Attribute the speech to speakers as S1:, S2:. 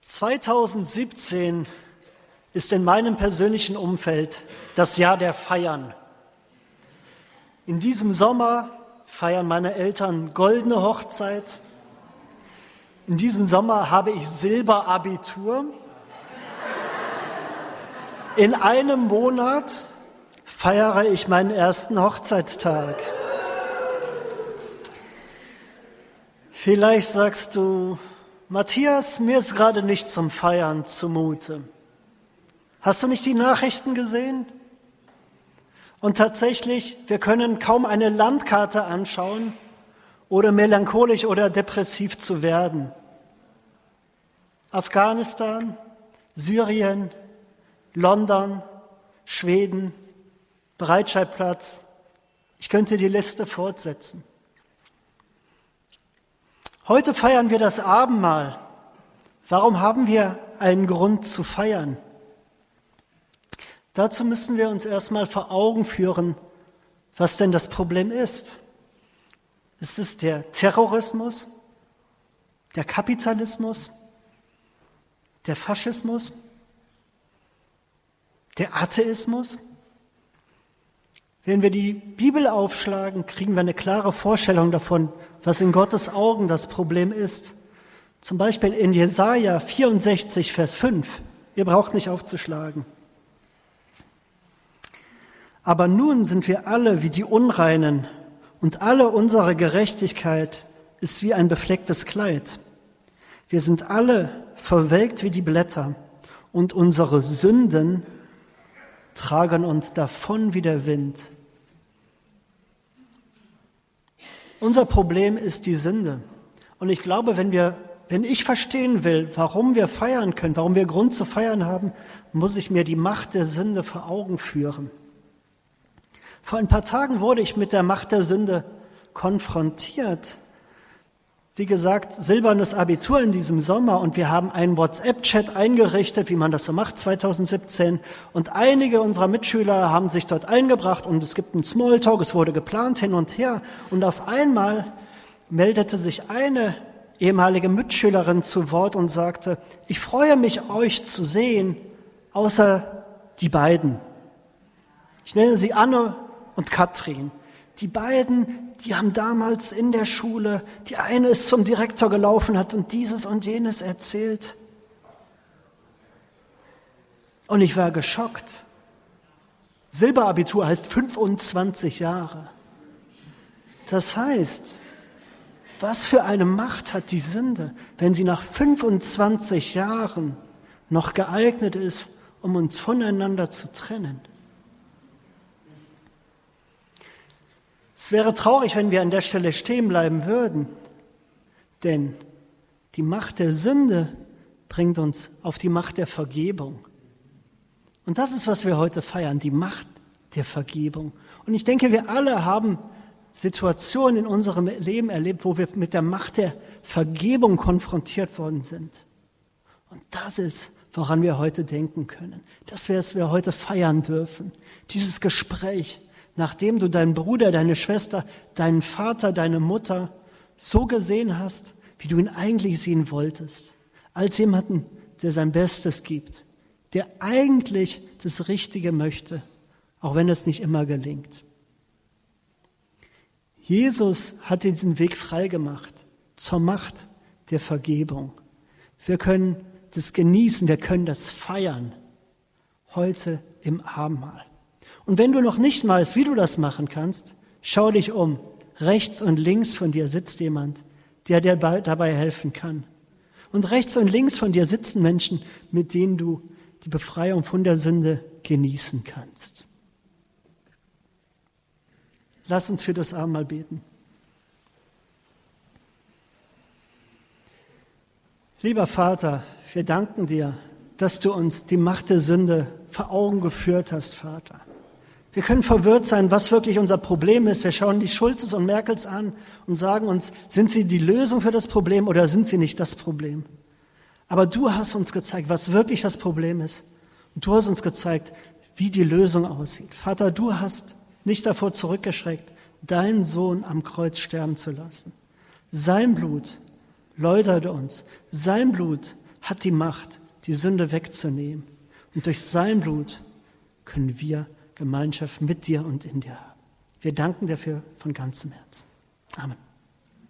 S1: 2017 ist in meinem persönlichen Umfeld das Jahr der Feiern. In diesem Sommer feiern meine Eltern goldene Hochzeit. In diesem Sommer habe ich Silberabitur. In einem Monat feiere ich meinen ersten Hochzeitstag. Vielleicht sagst du: Matthias, mir ist gerade nicht zum Feiern zumute. Hast du nicht die Nachrichten gesehen? Und tatsächlich, wir können kaum eine Landkarte anschauen, ohne melancholisch oder depressiv zu werden. Afghanistan, Syrien, London, Schweden, Breitscheidplatz. Ich könnte die Liste fortsetzen. Heute feiern wir das Abendmahl. Warum haben wir einen Grund zu feiern? Dazu müssen wir uns erstmal vor Augen führen, was denn das Problem ist. Ist es der Terrorismus, der Kapitalismus, der Faschismus, der Atheismus? Wenn wir die Bibel aufschlagen, kriegen wir eine klare Vorstellung davon, was in Gottes Augen das Problem ist. Zum Beispiel in Jesaja 64, Vers 5. Ihr braucht nicht aufzuschlagen. Aber nun sind wir alle wie die Unreinen und alle unsere Gerechtigkeit ist wie ein beflecktes Kleid. Wir sind alle verwelkt wie die Blätter und unsere Sünden tragen uns davon wie der Wind. Unser Problem ist die Sünde. Und ich glaube, wenn ich verstehen will, warum wir feiern können, warum wir Grund zu feiern haben, muss ich mir die Macht der Sünde vor Augen führen. Vor ein paar Tagen wurde ich mit der Macht der Sünde konfrontiert. Wie gesagt, silbernes Abitur in diesem Sommer und wir haben einen WhatsApp-Chat eingerichtet, wie man das so macht 2017. Und einige unserer Mitschüler haben sich dort eingebracht und es gibt einen Smalltalk, es wurde geplant hin und her. Und auf einmal meldete sich eine ehemalige Mitschülerin zu Wort und sagte: Ich freue mich, euch zu sehen, außer die beiden. Ich nenne sie Anne und Katrin. Die beiden, die haben damals in der Schule, die eine ist zum Direktor gelaufen, hat und dieses und jenes erzählt. Und ich war geschockt. Silberabitur heißt 25 Jahre. Das heißt, was für eine Macht hat die Sünde, wenn sie nach 25 Jahren noch geeignet ist, um uns voneinander zu trennen? Es wäre traurig, wenn wir an der Stelle stehen bleiben würden, denn die Macht der Sünde bringt uns auf die Macht der Vergebung. Und das ist, was wir heute feiern, die Macht der Vergebung. Und ich denke, wir alle haben Situationen in unserem Leben erlebt, wo wir mit der Macht der Vergebung konfrontiert worden sind. Und das ist, woran wir heute denken können. Das wäre es, wir heute feiern dürfen. Dieses Gespräch, nachdem du deinen Bruder, deine Schwester, deinen Vater, deine Mutter so gesehen hast, wie du ihn eigentlich sehen wolltest, als jemanden, der sein Bestes gibt, der eigentlich das Richtige möchte, auch wenn es nicht immer gelingt. Jesus hat diesen Weg freigemacht zur Macht der Vergebung. Wir können das genießen, wir können das feiern, heute im Abendmahl. Und wenn du noch nicht weißt, wie du das machen kannst, schau dich um. Rechts und links von dir sitzt jemand, der dir dabei helfen kann. Und rechts und links von dir sitzen Menschen, mit denen du die Befreiung von der Sünde genießen kannst. Lass uns für das Abendmahl beten. Lieber Vater, wir danken dir, dass du uns die Macht der Sünde vor Augen geführt hast, Vater. Wir können verwirrt sein, was wirklich unser Problem ist. Wir schauen die Schulzes und Merkels an und sagen uns, sind sie die Lösung für das Problem oder sind sie nicht das Problem? Aber du hast uns gezeigt, was wirklich das Problem ist. Und du hast uns gezeigt, wie die Lösung aussieht. Vater, du hast nicht davor zurückgeschreckt, deinen Sohn am Kreuz sterben zu lassen. Sein Blut läuterte uns. Sein Blut hat die Macht, die Sünde wegzunehmen. Und durch sein Blut können wir Gemeinschaft mit dir und in dir haben. Wir danken dafür von ganzem Herzen. Amen.